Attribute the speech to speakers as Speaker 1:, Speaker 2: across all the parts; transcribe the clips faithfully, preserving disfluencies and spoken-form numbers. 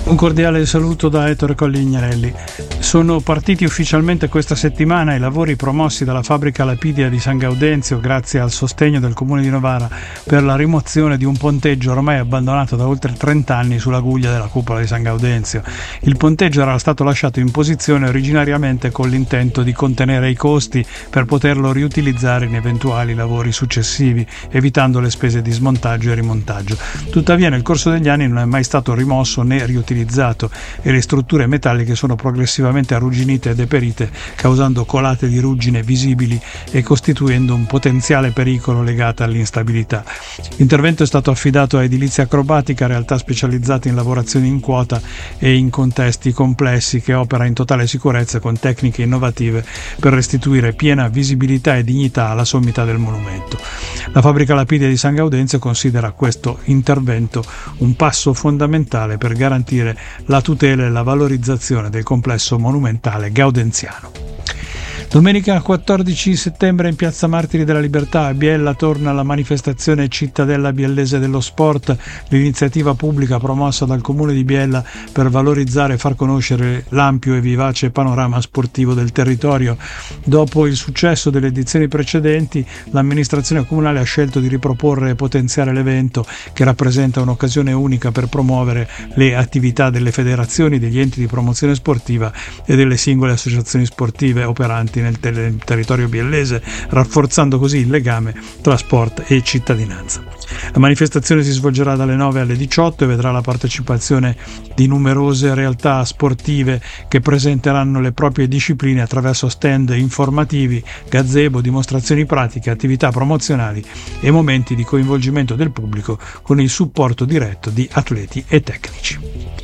Speaker 1: Un cordiale saluto da Ettore Colli-Ignarelli. Sono partiti ufficialmente questa settimana i lavori promossi dalla fabbrica Lapidia di San Gaudenzio grazie al sostegno del Comune di Novara per la rimozione di un ponteggio ormai abbandonato da oltre trenta anni sulla guglia della cupola di San Gaudenzio. Il ponteggio era stato lasciato in posizione originariamente con l'intento di contenere i costi per poterlo riutilizzare in eventuali lavori successivi, evitando le spese di smontaggio e rimontaggio. Tuttavia nel corso degli anni non è mai stato rimosso né riutilizzato e le strutture metalliche sono progressivamente arrugginite e deperite, causando colate di ruggine visibili e costituendo un potenziale pericolo legato all'instabilità. L'intervento è stato affidato a Edilizia Acrobatica, realtà specializzata in lavorazioni in quota e in contesti complessi, che opera in totale sicurezza con tecniche innovative per restituire piena visibilità e dignità alla sommità del monumento. La fabbrica Lapidia di San Gaudenzio considera questo intervento un passo fondamentale per garantire la tutela e la valorizzazione del complesso monumentale gaudenziano. Domenica quattordici settembre in Piazza Martiri della Libertà a Biella torna la manifestazione Cittadella Biellese dello Sport, l'iniziativa pubblica promossa dal Comune di Biella per valorizzare e far conoscere l'ampio e vivace panorama sportivo del territorio. Dopo il successo delle edizioni precedenti, l'amministrazione comunale ha scelto di riproporre e potenziare l'evento, che rappresenta un'occasione unica per promuovere le attività delle federazioni, degli enti di promozione sportiva e delle singole associazioni sportive operanti nel ter- territorio biellese, rafforzando così il legame tra sport e cittadinanza. La manifestazione si svolgerà dalle nove alle diciotto e vedrà la partecipazione di numerose realtà sportive che presenteranno le proprie discipline attraverso stand informativi, gazebo, dimostrazioni pratiche, attività promozionali e momenti di coinvolgimento del pubblico con il supporto diretto di atleti e tecnici.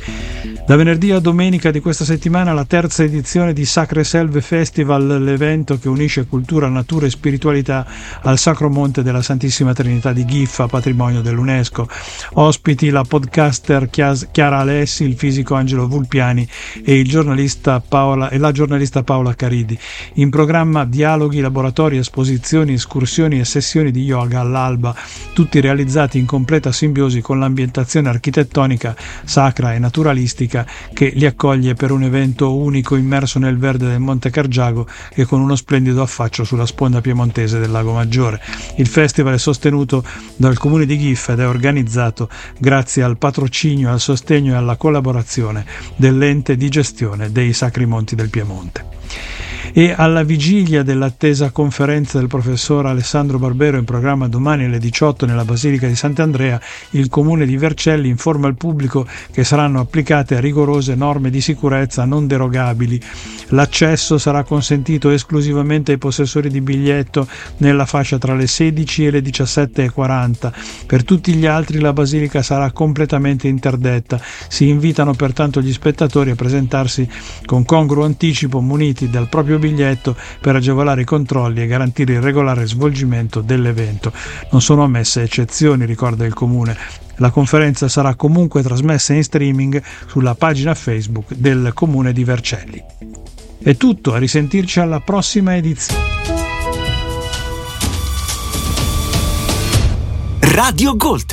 Speaker 1: Da venerdì a domenica di questa settimana la terza edizione di Sacre Selve Festival, l'evento che unisce cultura, natura e spiritualità al Sacro Monte della Santissima Trinità di Ghiffa, patrimonio dell'UNESCO. Ospiti la podcaster Chiara Alessi, il fisico Angelo Vulpiani e, il giornalista Paola, e la giornalista Paola Caridi. In programma dialoghi, laboratori, esposizioni, escursioni e sessioni di yoga all'alba, tutti realizzati in completa simbiosi con l'ambientazione architettonica, sacra e naturalistica che li accoglie per un evento unico immerso nel verde del Monte Cargiago e con uno splendido affaccio sulla sponda piemontese del Lago Maggiore. Il festival è sostenuto dal Comune di Ghiffa ed è organizzato grazie al patrocinio, al sostegno e alla collaborazione dell'ente di gestione dei Sacri Monti del Piemonte. E alla vigilia dell'attesa conferenza del professor Alessandro Barbero in programma domani alle diciotto nella Basilica di Sant'Andrea, il Comune di Vercelli informa il pubblico che saranno applicate rigorose norme di sicurezza non derogabili. L'accesso sarà consentito esclusivamente ai possessori di biglietto nella fascia tra le sedici e le diciassette e quaranta. Per tutti gli altri la Basilica sarà completamente interdetta. Si invitano pertanto gli spettatori a presentarsi con congruo anticipo, muniti del proprio biglietto per agevolare i controlli e garantire il regolare svolgimento dell'evento. Non sono ammesse eccezioni, ricorda il Comune. La conferenza sarà comunque trasmessa in streaming sulla pagina Facebook del Comune di Vercelli. È tutto, a risentirci alla prossima edizione.
Speaker 2: Radio Gold.